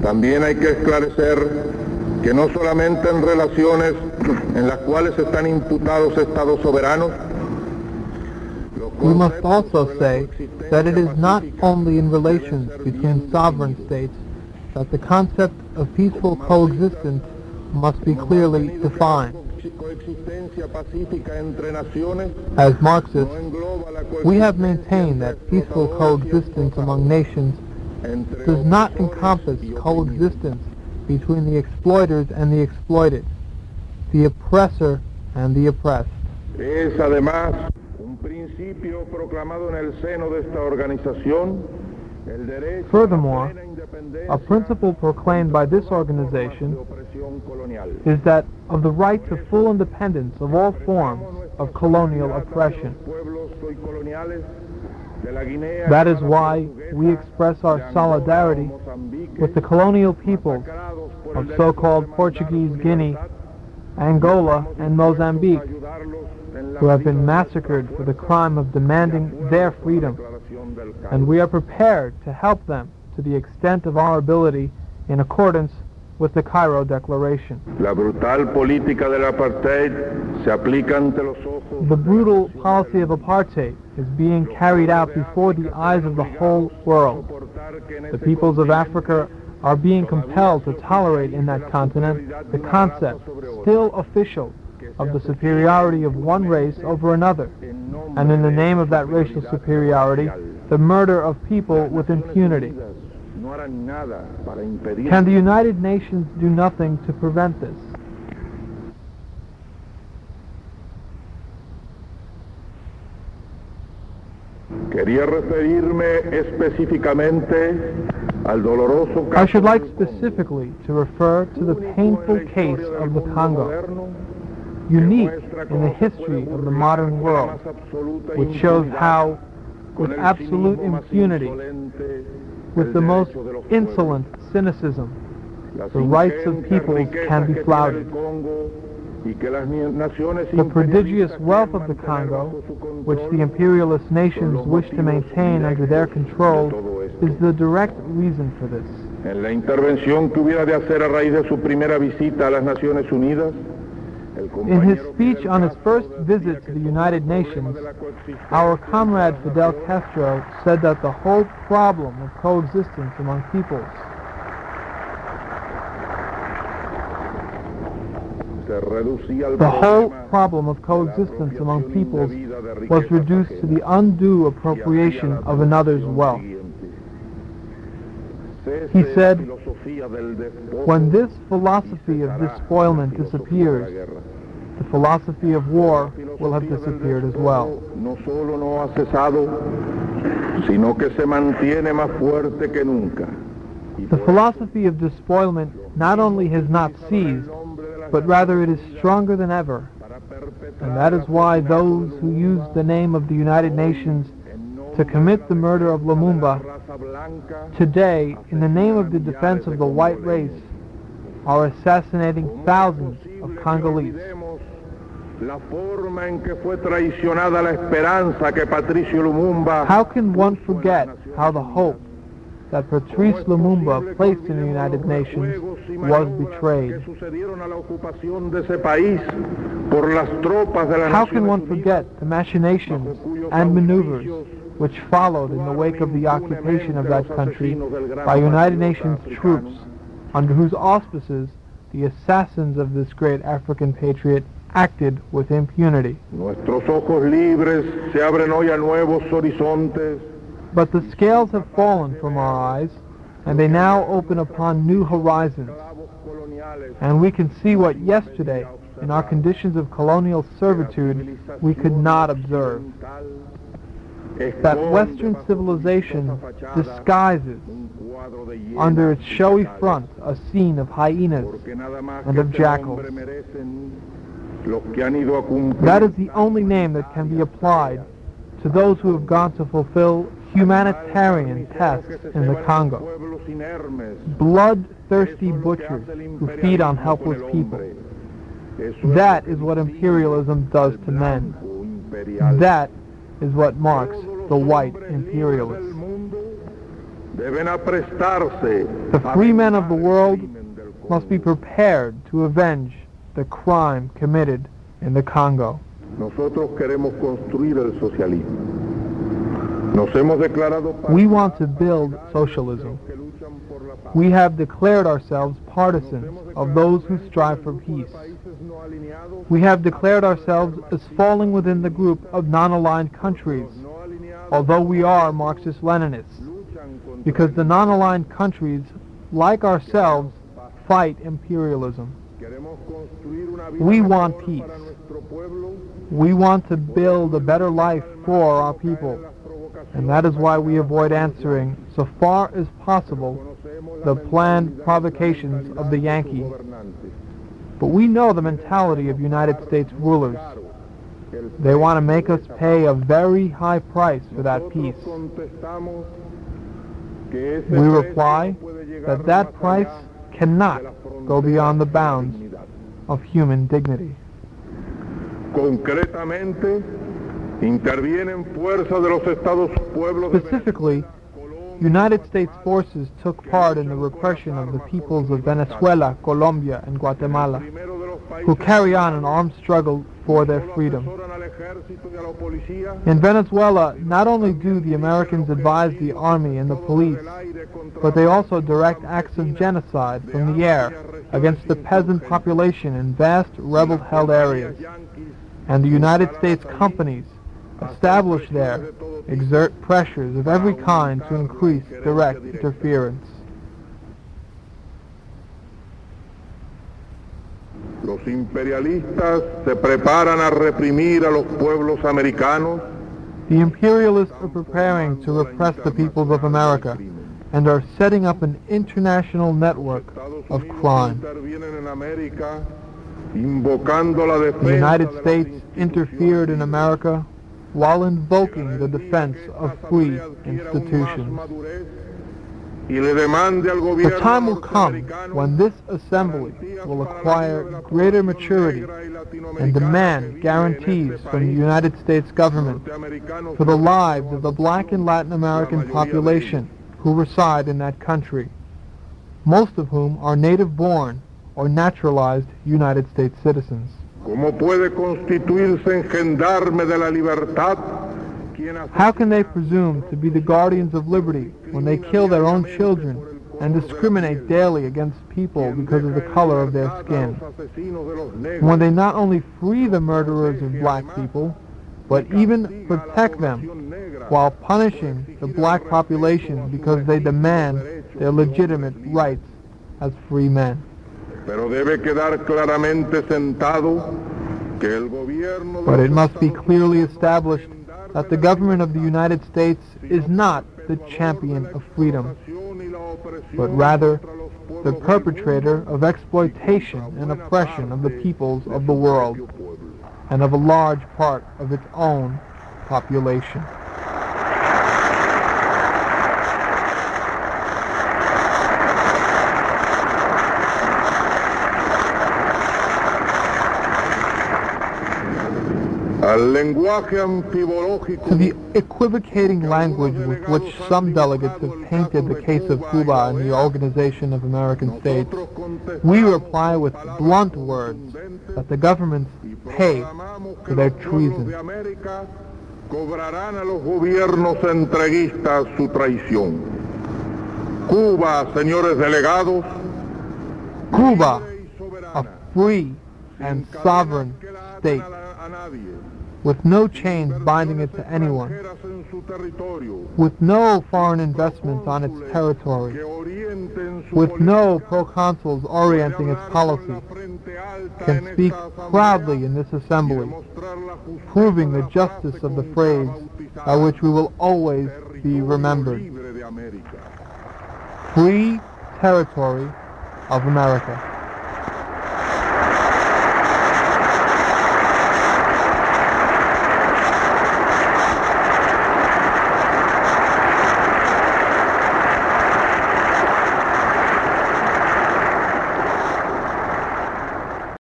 También hay que esclarecer que no solamente en relaciones en las cuales están imputados estados soberanos, we must also say that it is not only in relations between sovereign states that the concept of peaceful coexistence must be clearly defined. As Marxists, we have maintained that peaceful coexistence among nations does not encompass coexistence between the exploiters and the exploited, the oppressor and the oppressed. Es además un principio proclamado en el seno de esta organización. Furthermore, a principle proclaimed by this organization is that of the right to full independence of all forms of colonial oppression. That is why we express our solidarity with the colonial peoples of so-called Portuguese Guinea, Angola, and Mozambique, who have been massacred for the crime of demanding their freedom, and we are prepared to help them to the extent of our ability in accordance with the Cairo Declaration. La brutal política del apartheid se aplica ante los ojos. The brutal policy of apartheid is being carried out before the eyes of the whole world. The peoples of Africa are being compelled to tolerate in that continent the concept, still official, of the superiority of one race over another, and in the name of that racial superiority, the murder of people with impunity. Can the United Nations do nothing to prevent this? Quería referirme específicamente al doloroso caso. I should like specifically to refer to the painful case of the Congo, unique in the history of the modern world, which shows how, with absolute impunity, with the most insolent cynicism, the rights of peoples can be flouted. The prodigious wealth of the Congo, which the imperialist nations wish to maintain under their control, is the direct reason for this. En la intervención que hubiera de hacer a raíz de su primera visita a las Naciones Unidas, in his speech on his first visit to the United Nations, our comrade Fidel Castro said that the whole problem of coexistence among peoples was reduced to the undue appropriation of another's wealth. He said, when this philosophy of despoilment disappears, the philosophy of war will have disappeared as well. No solo no ha cesado, sino que se mantiene más fuerte que nunca. The philosophy of despoilment not only has not ceased, but rather it is stronger than ever. And that is why those who use the name of the United Nations to commit the murder of Lumumba today, in the name of the defense of the white race, are assassinating thousands of Congolese. How can one forget how the hope that Patrice Lumumba placed in the United Nations was betrayed? How can one forget the machinations and maneuvers which followed in the wake of the occupation of that country by United Nations troops, under whose auspices the assassins of this great African patriot acted with impunity? Nuestros ojos libres se abren hoy a nuevos horizontes. But the scales have fallen from our eyes, and they now open upon new horizons. And we can see what yesterday, in our conditions of colonial servitude, we could not observe. That Western civilization disguises under its showy front a scene of hyenas and of jackals. That is the only name that can be applied to those who have gone to fulfill humanitarian tasks in the Congo. Bloodthirsty butchers who feed on helpless people. That is what imperialism does to men. That is what marks the white imperialist. deben aprestarse The free men of the world must be prepared to avenge the crime committed in the Congo. Nosotros queremos construir el socialismo. Nos hemos declarado We want to build socialism. We have declared ourselves partisans of those who strive for peace. We have declared ourselves as falling within the group of non-aligned countries, although we are Marxist-Leninists, because the non-aligned countries, like ourselves, fight imperialism. We want peace. We want to build a better life for our people, and that is why we avoid answering, so far as possible, the planned provocations of the Yankees. But we know the mentality of United States rulers. They want to make us pay a very high price for that peace. We reply that that price cannot go beyond the bounds of human dignity. Concretamente, intervienen fuerzas de los Estados pueblos de Specifically, United States forces took part in the repression of the peoples of Venezuela, Colombia, and Guatemala, who carry on an armed struggle for their freedom. In Venezuela, not only do the Americans advise the army and the police, but they also direct acts of genocide from the air against the peasant population in vast rebel-held areas. And the United States companies established there exert pressures of every kind to increase direct interference. Los imperialistas se preparan a reprimir a los pueblos americanos. The imperialists are preparing to repress the peoples of America and are setting up an international network of crime. The United States interfered in America while invoking the defense of free institutions. The time will come when this assembly will acquire greater maturity and demand guarantees from the United States government for the lives of the black and Latin American population who reside in that country, most of whom are native-born or naturalized United States citizens. ¿Cómo puede constituirse en gendarme de la libertad? How can they presume to be the guardians of liberty when they kill their own children and discriminate daily against people because of the color of their skin? When they not only free the murderers of black people, but even protect them while punishing the black population because they demand their legitimate rights as free men. Pero debe quedar claramente sentado que el gobierno But it must be clearly established that the government of the United States is not the champion of freedom, but rather the perpetrator of exploitation and oppression of the peoples of the world and of a large part of its own population. To the equivocating language with which some delegates have painted the case of Cuba and the Organization of American States, we reply with blunt words that the governments pay for their treason. Cobrarán a los gobiernos entreguistas su traición. Cuba, señores delegados, Cuba, a free and sovereign state, with no chains binding it to anyone, with no foreign investments on its territory, with no proconsuls orienting its policy, can speak proudly in this assembly, proving the justice of the phrase by which we will always be remembered. Free territory of America.